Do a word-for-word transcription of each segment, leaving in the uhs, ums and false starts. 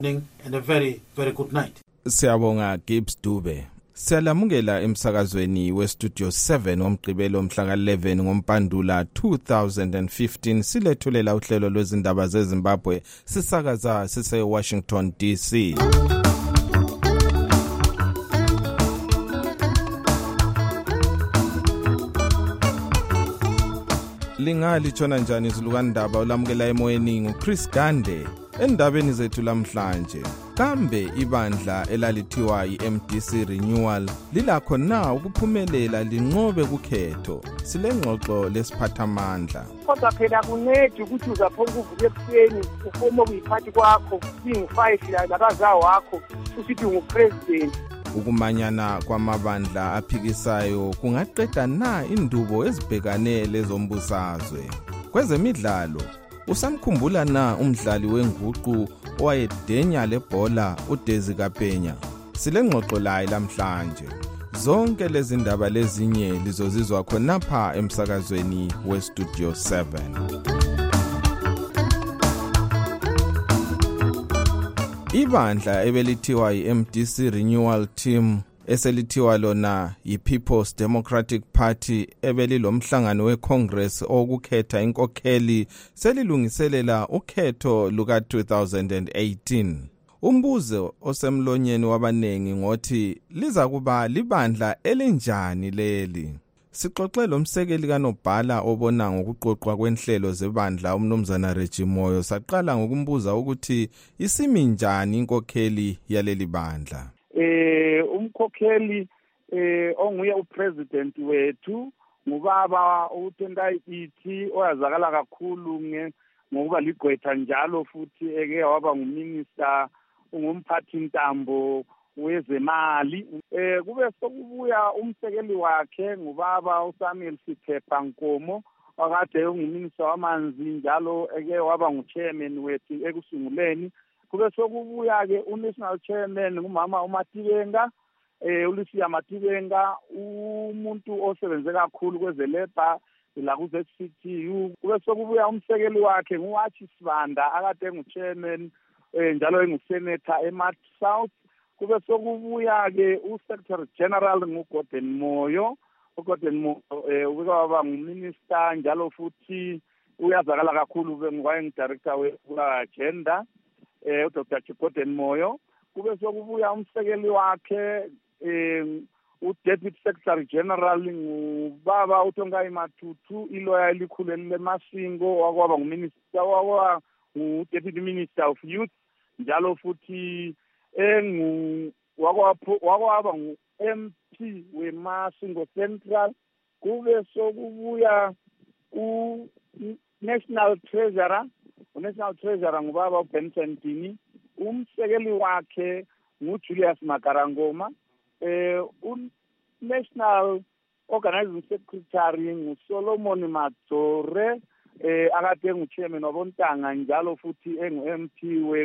And a very, very good night. Siyabonga Gibbs Dube. Siyalamukela emsakazweni westudio seven omgqibelo mhla eleven ngoMpandula two thousand fifteen silethulela uhlelo lwezindaba zeZimbabwe sisakaza sise Washington D C. Lingali tshona njani izilukandaba olamukela emoyeni nguChris Gande. Endabeni zethu lamhlanje, kambe ibandla elalithiwa i-M D C Renewal lilakho na ukuphumelela linqobe kukhetho. Silengxoxo lesiphathamandla. Kodwa phela kuncedi ukuthi uzaphonga uvuke ekuseni ufoma kuyiphathi kwakho, ingu-five labazawo wakho, usithi ungupresident. Ukumanyana kwamabandla aphikisayo kungaqeda na indubo ezibhekane lezombusazwe. Kwezemidlalo, usamkhumbula na umdlali wenguqu owayedenya lebhola uDesi Kapenya? Silengxoxo laye lamhlanje. Zonke lezi ndaba lezinye lizozizwa khonapha emsakazweni westudio seven. Ibandla ebelithiwa i-M D C Renewal Team eselithiwa lona yi-People's Democratic Party ebelilomhlangano we-Congress okukhetha inkokheli selilungiselela ukhetho luka two thousand eighteen. Umbuzo osemlonyeni wabanengi ngothi liza kuba libandla elinjani leli. Sixoxe lomsekeli kaNobhala obona ngokuqoqwa kwenhlelo zebandla umnumzana Reggie Moyo saqala ngokumbuza ukuthi isimi njani inkokheli yaleli bandla. Eh umkhokheli eh onguye upresident wethu ngubaba uTendai Ithi oyazakala kakhulu nge ngokuba ligqwetha njalo futhi eke waba nguminister ungumphathi ntambo wezemali. Eh kube sokubuya umsekeli wakhe ngubaba uSamuel Siphepha Nkomo wakade unguminister wamanzi njalo eke waba nguchairman wethu ekusunguleni. Kube sokubuya ke unational chairman ngumama uMatibenga eh uLucia Matibenga umuntu osebenze kakhulu kwezeleba la ku Z C T U. Kube sokubuya umsekeli wakhe nguAchi Sibanda akade nguchairman eh njalo engusenator eMarch South. Kube sokubuya ke uSecretary General nguGordon Moyo. uGordon Moyo eh ubaba nguminister njalo futhi uyazakala kakhulu bengiwayengidirector we-agenda. Eh uDr Gordon Moyo. Kube sokubuya umsekeli wakhe eh uDeputy Secretary General ngubaba uTongai Matutu iloya elikhulu lemasingo wakwaba nguminister wakwa uDeputy Minister of Youth njalo futhi engu wakwaba ngu-M P weMasingo Central. Kube sokubuya u-National Treasurer uNational Treasurer ngubaba uBenson Dini. Umsekeli wakhe nguJulius Magarangoma. Eh uNational Organizing Secretary nguSolomon Madzore eh akade nguchairman wabontanga njalo futhi engu-M P we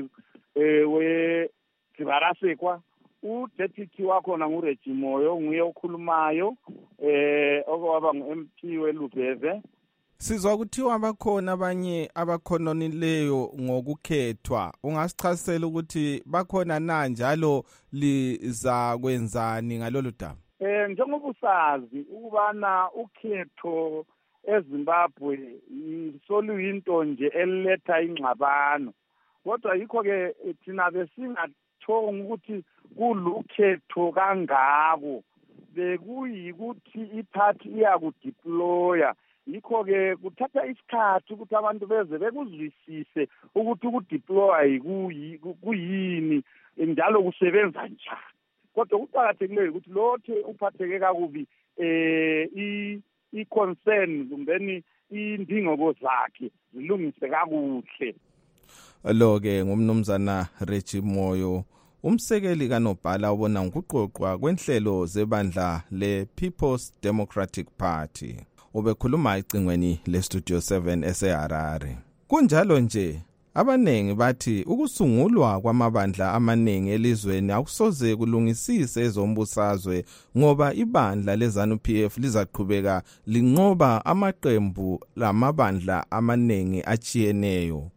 we Sibarasekwa. uDeputy wakhona nguReggie Moyo nguye okhulumayo eh okwaba ngu-M P weLubeve. Sizwa kuthiwa abakhona abanye abakhononileyo ngokukhethwa. Ungasichazela ukuthi bakhona na njalo liza kwenzani ngalolu daba? Eh njengoba usazi ukubana ukhetho eZimbabwe isoluyinto nje eletha ingxabano. Kodwa yikho ke thina besingathonga ukuthi kulukhetho kangako. Bekuyikuthi iparty iyakudeploya. Yikho ke kuthatha isikhathi ukuthi abantu beze bekuzwisise ukuthi ukudeploy kuyini njalo kusebenza njani. Kodwa kuqakathekile ukuthi lothe uphatheke kakubi eh i concern kumbeni indingeko zakhe zilungise kakuhle. Lo ke ngumnumzana Reggie Moyo umsekeli kaNobhala ubona ngokuqoqwa kwenhlelo zebandla le-People's Democratic Party. Ubekhuluma icingweni lestudio seven eseHarare. Kunjalo nje abanengi bathi ukusungulwa kwamabandla amaningi elizweni akusoze kulungisise ezombusazwe ngoba ibandla leZANU P F lizaqhubeka linqoba amaqembu lamabandla amaningi achiyeneyo.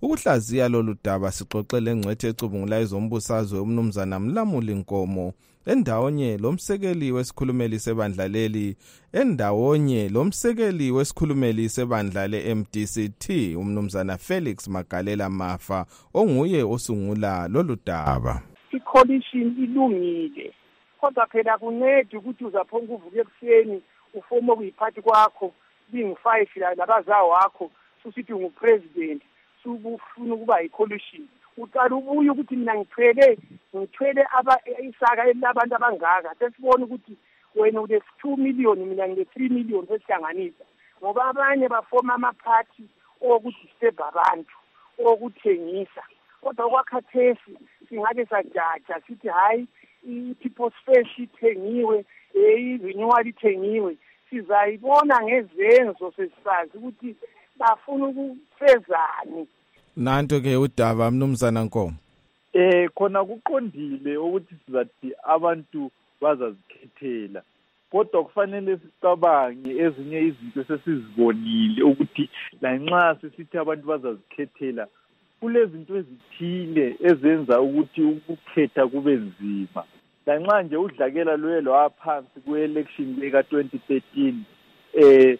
Ukuhlaziya lolu daba sixoxele ngcwethe ecubungula ezombusazwe umnumzana Mlamuli Nkomo endawonye lomsekeli wesikhulumeli sebandla leli endawonye lomsekeli wesikhulumeli sebandla le-M D C T umnumzana Felix Magalela Mafa onguye osungula lolu daba. I-coalition ilungile kodwa phela kuncede ukuthi uzaphonga uvuke ekuseni ufoma kuyiphathi kwakho bingu-five labazawo wakho susithi ungupresident subufuna ukuba yi-coalition uqala ubuye ukuthi mina ngithwele ngithwele isaka elabantu abangaka sesibona ukuthi wena ule two million mina ngile three million sesihlanganisa ngoba abanye bafoma amaphathi okuthi sebe abantu okuthengisa kodwa kwakhathesi singake sajaja sithi hayi i-people's first ithengiwe i-renewal ithengiwe sizayibona ngezenzo sesisazi ukuthi bafuna ukufezani. Nanto ke udaba mnumzana Nkomo. Eh khona kuqondile ukuthi sizathi abantu bazazikhethela kodwa kufanele sicabange ezinye izinto sesizibonile ukuthi lanxa sisithi abantu bazazikhethela kulezinto ezithile ezenza ukuthi ukukhetha kube nzima. Lanxa nje udlakela lwelo aphansi kwe-election leka twenty thirteen eh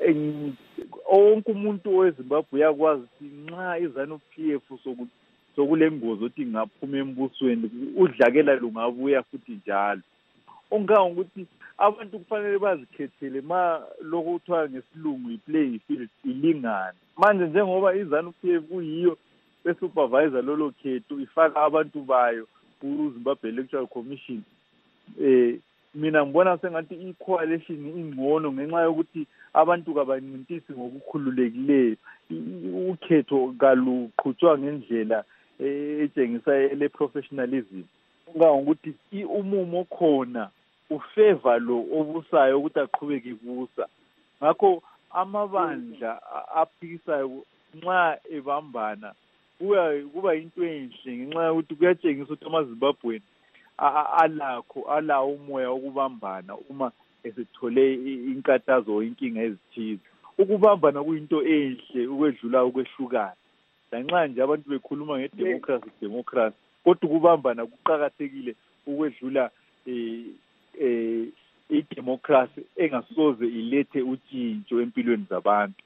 onke umuntu weZimbabwe uyakwazi ukuthi nxa iZanu-P F sokulengozi ukuthi ngaphuma embusweni udlakela lungabuya futhi njalo. Ongangokuthi abantu kufanele bazikhethele ma lokho kuthiwa ngesilungu i-play field ilingane. Manje njengoba iZanu-P F kuyiyo besupervisor lolo khetho ifaka abantu bayo ku-Zimbabwe Electoral Commission, eh mina ngibona sengathi i-coalition ingcono ngenxa yokuthi abantu kabancintisi ngokukhululekileyo ukhetho kaluqhutshwa ngendlela etshengisa ele professionalism. Ngokuthi umumo khona ufeva lo obusayo ukuthi aqhubeke kubusa. Ngakho amabandla aphikisayo nxa ebambana kuya kuba into enhle ngenxa yokuthi kuyatshengisa ukuthi amaZimbabwe alakho alawo umoya ukubambana uma esithole inkathazo inkinga ezithize. Ukubambana kuyinto enhle ukwedlula ukwehlukana. Lanxa nje abantu bekhuluma ngedemocracy democracy kodwa ukubambana kuqhakathekile ukwedlula eh eh idemocracy engasoze ilethe utshintsho empilweni zabantu.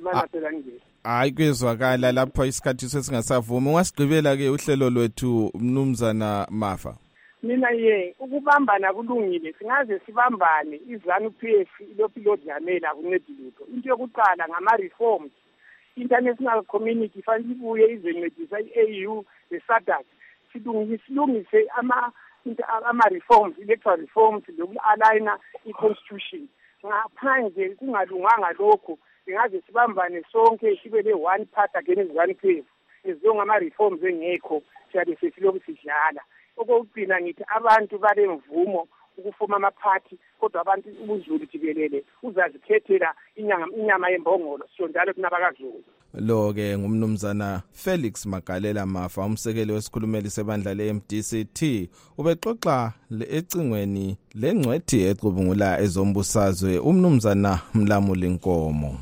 Hayi kwezwakala lapha isikhathi sesingasavumi. Ungasigqibela ke uhlelo lwethu mnumzana Mafa. Mina ye ukubambana kulungile singaze sibambane iZanu-P F ilopilot yamela kuncedi lutho. Into yokuqala ngama reforms international community fanele ibuye izencedisa i-A U le-SADC silungise ama ama reforms electoral reforms loku-aligna i-constitution. Ngaphandle kungalunganga lokho singaze sibambane sonke sibe le one part against iZanu-P F ezongama reforms engekho siyabe sesilokhu sidlala. Okugcina ngithi abantu bale mvumo ukufuma amaphathi kodwa abantu ubuzulu jikelele uzazikhethela inyama inyama yembongolo sio njalo kunabakazulu. Lo ke ngumnumzana Felix Magalela Mafa umsekeli wesikhulumeli sebandla le-M D C T ubexoxa ecingweni lengcwethi ecubungula ezombusazwe umnumzana Mlamuli Nkomo.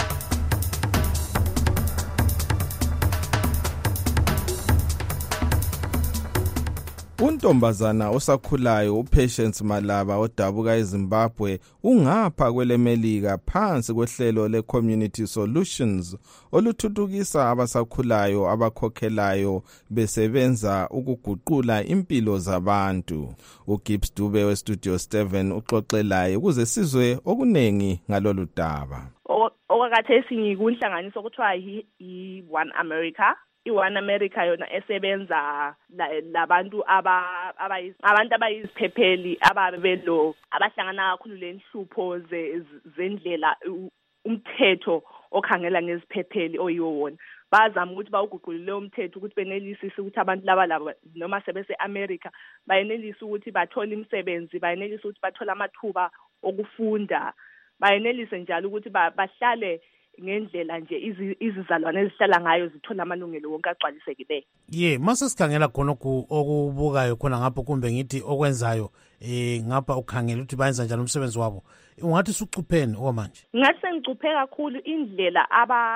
Untombazana osakhulayo uPatience Malaba odabuka eZimbabwe ungapha kwelemelika phansi kwehlelo leCommunity Solutions oluthuthukisa abasakhulayo abakhokhelayo besebenza ukuguqula impilo zabantu. uGibbs Dube weStudio seven uxoxelayo ukuze sizwe okunengi ngalolu daba. Okakathesi ngikunhlanganiso okuthiwa i-One America. I-One America yona esebenza labantu aba abantu abayiziphepheli ababelo abahlangana kakhulu lenhlupho zendlela umthetho okhangela ngeziphepheli oyiwo wona. Bazama ukuthi bawuguqulile umthetho ukuthi benelisise ukuthi abantu laba laba noma sebese America bayenelisa ukuthi bathole imisebenzi, bayenelisa ukuthi bathole amathuba okufunda, bayenelise njalo ukuthi bahlale ngendlela nje izizalwane ezihlala ngayo zithola amalungelo wonke agcwalisekile. Ye mase sikhangela khona okubukayo khona ngapho kumbe ngithi okwenzayo eh ngapha ukhangela ukuthi bayenza njani umsebenzi wabo. Ungathi sucupheni okwamanje? Ngathi sengicuphe kakhulu indlela aba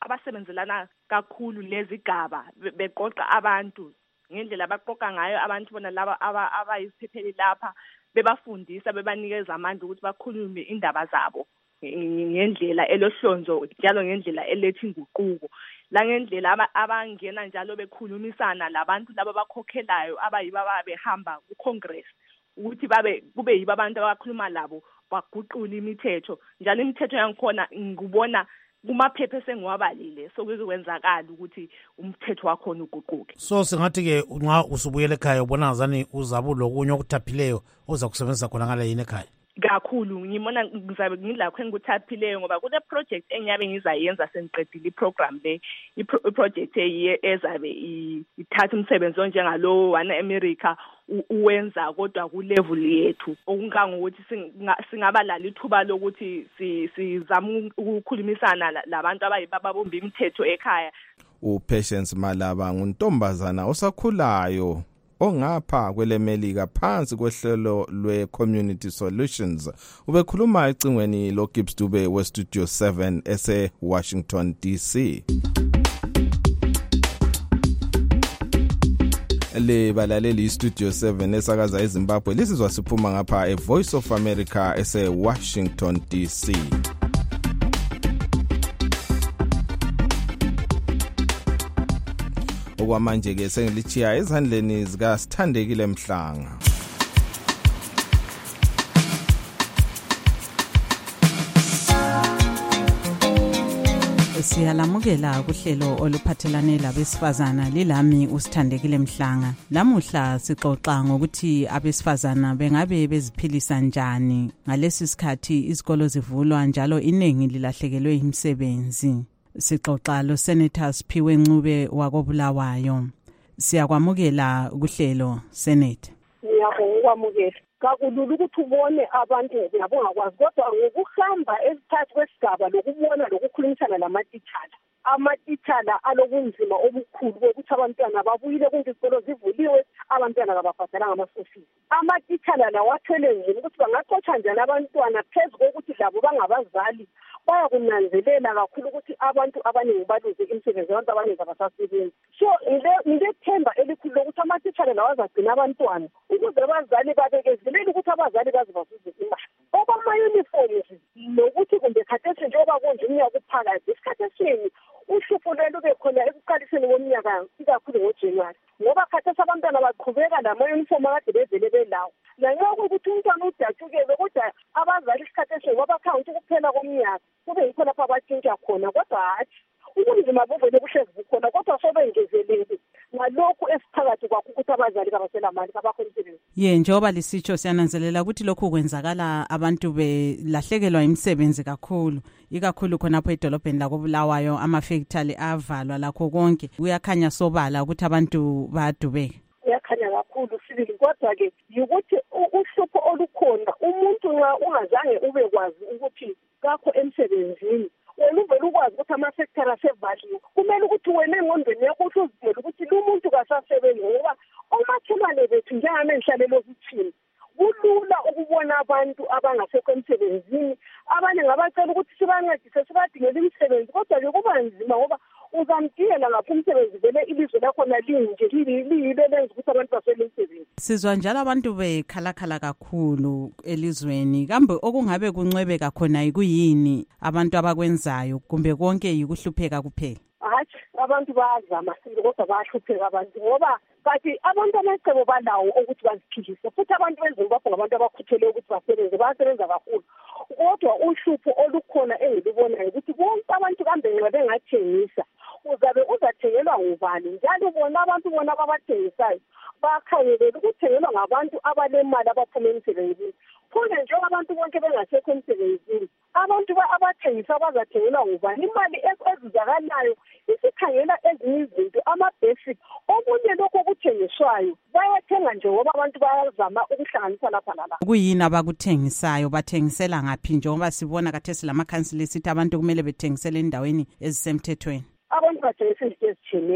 abasebenzelana kakhulu lezigaba beqoqa abantu ngendlela abaqoqa ngayo abantu bona laba abayisiphepheli lapha bebafundisa bebanikeza amandla ukuthi bakhulume indaba zabo ngendlela elohlonzo njalo ngendlela eletha inguquko la ngendlela abangena njalo bekhulumisana labantu laba bakhokhelayo abayiba behamba ku Congress ukuthi babe kube yiba abantu abakhuluma labo baguqula imithetho njalo imithetho yangikhona ngubona kumaphepha esengiwabalile sokuzokwenzakala ukuthi umthetho wakho uguquke. So singathi ke nxa usubuyele ekhaya ubona ngazani uzabulo kunye okuthaphileyo oza kusebenzisa khona ngala yini ekhaya kakhulu ngibona ngizabe ngilakho engikuthaphileyo ngoba kule project engiyabe ngizayenza sengiqedile iprogram le iproject ezabe ithatha umsebenzi onjengalo one America uwenza kodwa ku level yethu okungangokuthi singabalala ithuba lokuthi sizama ukukhulumisana labantu abayibabomba imithetho ekhaya. uPatience Malaba nguntombazana osakhulayo ongapha kwelemelika phansi kwehlelo lwe-Community Solutions. Ubekhuluma ecingweni lo Gibbs Dube we-Studio seven ese Washington D C. Le balaleli Studio seven esakaza eZimbabwe lisizwa siphuma ngapha eVoice of America ese Washington D C. Okwamanje ke sengilichiya ezandleni zika Sithandekile Mhlanga. Siyalamukela kuhlelo oluphathelane labesifazana lilami uSithandekile Mhlanga. Lamuhla sixoxa ngokuthi abesifazana bengabe beziphilisa njani ngalesi sikhathi izikolo zivulwa njalo iningi lilahlekelwe imisebenzi. Sixoxa lo Senator Siphiwe Ncube wakobulawayo. Siyakwamukela kuhlelo Senate. Ngiyabonga kakulula ukuthi ubone abantu ngiyabongakwazi kodwa ngokuhamba esithathu kwesigaba lokubona lokukhulumisana namatitshala amatitshala alobunzima obukhulu bokuthi abantwana babuyile kunti izikolo zivuliwe abantwana kababhadalanga amasofisi. Amatitshala lawo athwele nzima ukuthi bangaxotsha njani abantwana phezu kokuthi labo bangabazali bayakunanzelela kakhulu ukuthi abantu abaningi baluze imisebenzi abantu abaningi abasasebenzi. So ngilethemba elikhulu lokuthi amatitshala lawo azagcina abantwana ukuze abazali babekezelele ukuthi abazali bazibasize imali. Okwama-uniforms nokuthi kumbe khathesi njengoba kunje umnyaka uphakathi isikhathi esiningi uhlupho lelo lube khona ekuqaliseni komnyaka ikakhulu ngoJanuwari ngoba khathesi abantwana baqhubeka lama-uniform akade bevele belawo. Nanxa ukuthi umntwana udatshukele kodwa abazali isikhathi esiningi babakhawunti ukuphela komnyaka kube yikho lapho abatshintsha khona kodwa hathi ubunzima buvele buhlezi bukhona kodwa sobengezelele ngalokhu esiphakathi kwakho ukuthi abazali kabaselamali kabakho umsebenzi. Ye njengoba lisitsho siyananzelela ukuthi lokhu kwenzakala abantu belahlekelwa imisebenzi kakhulu ikakhulu khonapho edolobheni lakobulawayo amafactory avalwa lakho konke kuyakhanya sobala ukuthi abantu bayadubeka. Kuyakhanya kakhulu sibili kodwa ke ukuthi uhlupho olukhona umuntu nxa ungazange ube kwazi ukuthi kakho emsebenzini wena uvele ukwazi ukuthi amafactory asevaliwe kumele ukuthi wena engqondweni yakho uzizele ukuthi lo muntu kasasebenzi ngoba omakhelwane bethu njengami enhlalelo zithini kulula ukubona abantu abangasekho emsebenzini abanye ngabacela ukuthi sibancedise sibadingele imisebenzi kodwa ke kuba nzima ngoba uzamdingela ngapha umsebenzi vele ilizwe lakhona linje liyile lenza ukuthi abantu baswele imisebenzi. Sizwa njalo abantu bekhalakhala kakhulu elizweni kambe okungabe kuncwebe kakhona ikuyini abantu abakwenzayo kumbe konke yikuhlupheka kuphela. Hathi abantu bayazama sibili kodwa bayahlupheka abantu ngoba kanti abantu amacebo balawo ukuthi baziphilise futhi abantu beZimbabwe ngabantu abakhuthele ukuthi basebenze bayasebenza kakhulu kodwa uhlupho olukhona engilibonayo ukuthi bonke abantu kambe nxa bengathengisa uzabe uzathengelwa ngubani njalo bona abantu bona ababathengisayo bakhangelela ukuthengelwa ngabantu abalemali abaphuma emsebenzini khona njengoba abantu bonke bengasekho emsebenzini abantu abathengisa bazathengelwa ngubani imali ezizakalayo isikhangela ezinye izinto ama-basic okunye lokho okuthengiswayo bayathenga nje ngoba abantu bayazama ukuhlanganisa lapha lala. Kuyini abakuthengisayo bathengisela ngaphi njengoba sibona khathesi lamakhansila esithi abantu kumele bethengisele endaweni ezisemthethweni? Abantu bathengisa izinto ezitshiyeneyo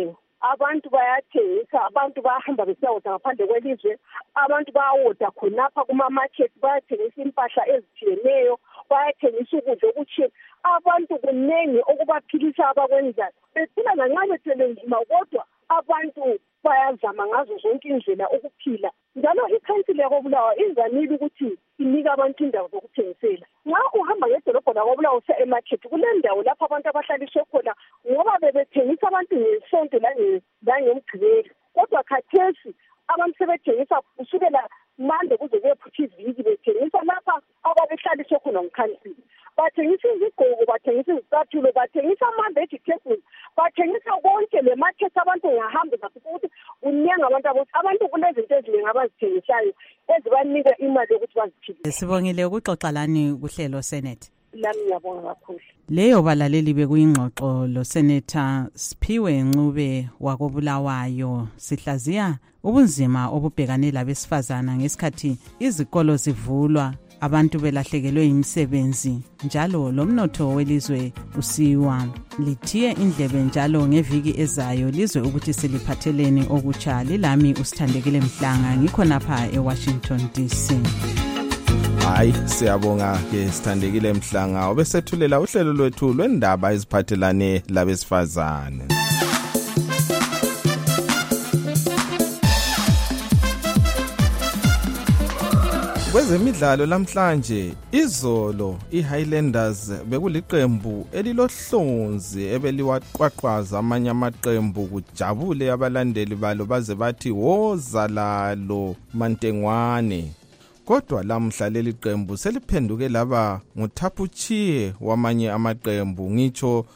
abantu bayathengisa, abantu bayahamba besiyawoda ngaphandle kwelizwe, abantu bayawoda khonapha kuma-market, bayathengisa impahla ezithiyeneyo, bayathengisa ukudla okuthile. Abantu kunengi okubaphilisa abakwenzayo. Bethina nanxa bethwele nzima, kodwa abantu bayazama ngazo zonke indlela ukuphila. Njalo ikhansili yakoBulawayo izamile ukuthi inika abantu indawo zokuthengisela. Nxa uhamba ngedolobho lakoBulawayo usiya emarket, kulendawo lapho abantu abahlaliswe khona ngoba bebethengisa abantu ngesonto langemgqibelo. Kodwa khathesi abantu sebethengisa kusukela mande kuze kuyephutha iviki, bethengisa lapha ababehlaliswe khona ngikhansili. Bathengisa izigqoko, bathengisa izicathulo, bathengisa ama-vegetables, bathengisa konke le market. Abantu ngahamba ukuthi kuningi abantu abantu kunezinto eziningi abazithengisayo ezibanika imali yokuthi baziphilise. Sibongile ukuxoxa lani kuhlelo Senate. Lami ngiyabonga kakhulu. Leyo balaleli bekuyingxoxo lo Senator Siphiwe Ncube wakoBulawayo. Sihlaziya ubunzima obubhekane labesifazana ngesikhathi izikolo zivulwa, abantu belahlekelwe imisebenzi, njalo lomnotho welizwe usiwa. Lithiye indlebe njalo ngeviki ezayo lizwe ukuthi siliphatheleni okutsha. Lilami uSithandekile Mhlanga, ngikhonapha eWashington D C. Hayi, siyabonga ke Sithandekile Mhlanga obesethulela uhlelo lwethu lwendaba eziphathelane labesifazane. Kwezemidlalo lamhlanje, izolo iHighlanders bekuliqembu elilohlonzi ebeliwaqwaqwaza amanye amaqembu kujabule abalandeli balo baze bathi woza lalo mantengwane. Kodwa lamhla leli qembu seliphenduke laba nguthapuchiye wamanye amaqembu, ngitsho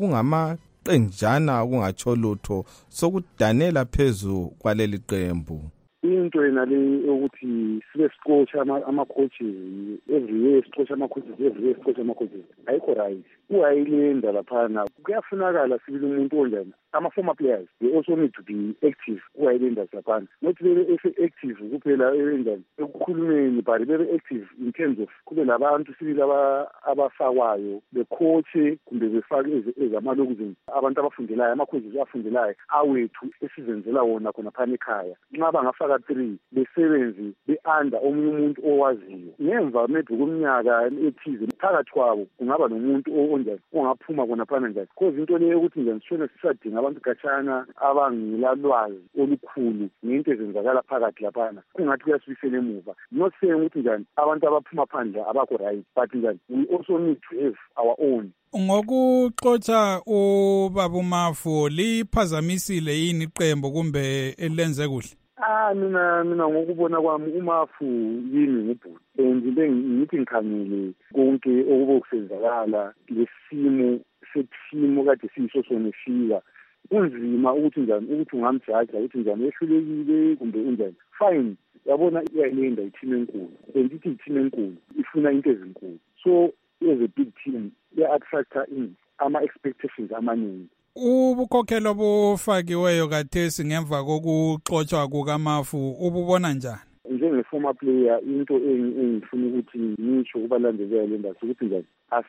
lokungamaqenjana okungatsho lutho sokudanela phezu kwaleli qembu. Into yena le ukuthi sibe sicoach ama coaches every year, sicoach ama coaches every year, sicoach ama coaches ayikho right. Uyayilinda laphana, kuyafunakala sibili umuntu onjani. Ama former players they also need to be active. Uyayilinda laphana, not very active kuphela enjani ekukhulumeni, but very active in terms of kube labantu sibili abafakwayo be coach kumbe befake ezamalokuzi, abantu abafundelayo, ama coaches abafundelayo awethu esizenzela wona khona phana ekhaya. Nxa bangafaka three besebenzi be-under omunye umuntu owaziyo, ngemva maybe kumnyaka ethize phakathi kwabo kungaba nomuntu onjani ongaphuma khona phana njani. Because into leyo ukuthi njani sishone sisadinga abantu gatshana abangelalwazi olukhulu ngento ezenzakala phakathi laphana, kungathi kuyasibisela emuva. Not saying ukuthi njani abantu abaphuma phandle abakho right, but njani we also need to have our own. Ngokuxoxa ubaba uMafu, liphazamisile yini iqembu kumbe elenze kuhle? Ah mina mina ngokubona kwami uMafu yini ngubhuti, and ngithi ngikhangele konke okubokusenzakala lesimo sethimo kade siyiso sona fika. Kunzima ukuthi njani ukuthi ungamjaja ukuthi njani ehlulekile kumbe unjani. Fine, yabona iyayilinda i-team enkulu, and ithi i-team enkulu ifuna into ezinkulu. So as a big team they-attracta in ama-expectations amaningi. Ubukhokhelo obufakiweyo kathesi ngemva kokuxotshwa kukaMafu ububona njani? Njenge-former player into engifuna ukuthi ngisho kubalandeli lendaba ukuthi njani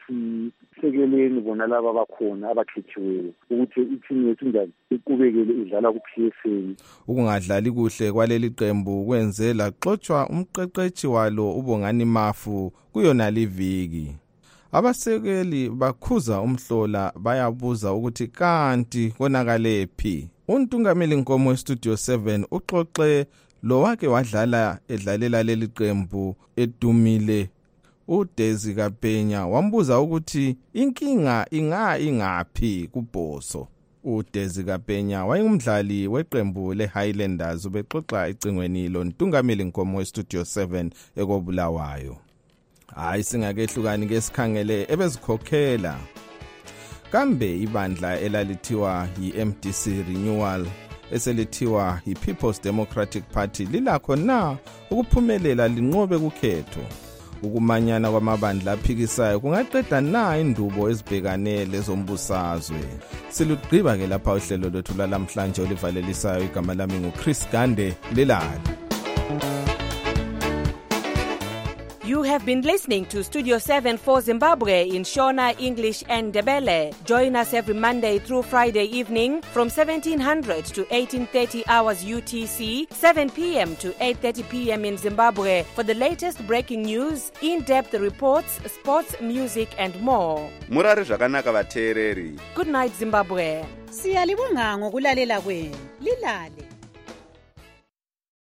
asisekeleni bona laba abakhona abakhethiweyo ukuthi i-team yethu njani iqhubekele idlala ku-P S L. Ukungadlali kuhle kwaleli qembu kwenze laxotshwa umqeqeshi walo uBongani Mafu kuyona liviki. Abasekeli bakhuza umhlola bayabuza ukuthi kanti konakale phi. Untungameli Nkomo weStudio seven uxoxe lo wake wadlala edlalela leli qembu edumile uDezi Kapenya, wambuza ukuthi inkinga inga ingaphi kuBhoso. uDezi Kapenya wayengumdlali weqembu leHighlanders ubexoxa icingweni lo Ntungameli Nkomo weStudio seven ekoBulawayo. Hayi singakehlukani ke sikhangele ebezikhokhela. Kambe ibandla elalithiwa yi-M D C Renewal eselithiwa yi-People's Democratic Party lilakho na ukuphumelela linqobe kukhetho? Ukumanyana kwamabandla aphikisayo kungaqeda na indubo ezibhekane lezombusazwe? Silugqiba ke lapha uhlelo lwethu lamhlanje olivalelisayo. Igama lami nguChris Gande. Lelali. You have been listening to Studio seven for Zimbabwe in Shona, English and Ndebele. Join us every Monday through Friday evening from seventeen hundred to eighteen thirty hours U T C, seven p.m. to eight thirty p.m. in Zimbabwe for the latest breaking news, in-depth reports, sports, music and more. Murari zvakanaka vateereri. Good night, Zimbabwe. Siyalibonga ngokulalela kwenu. Lilale.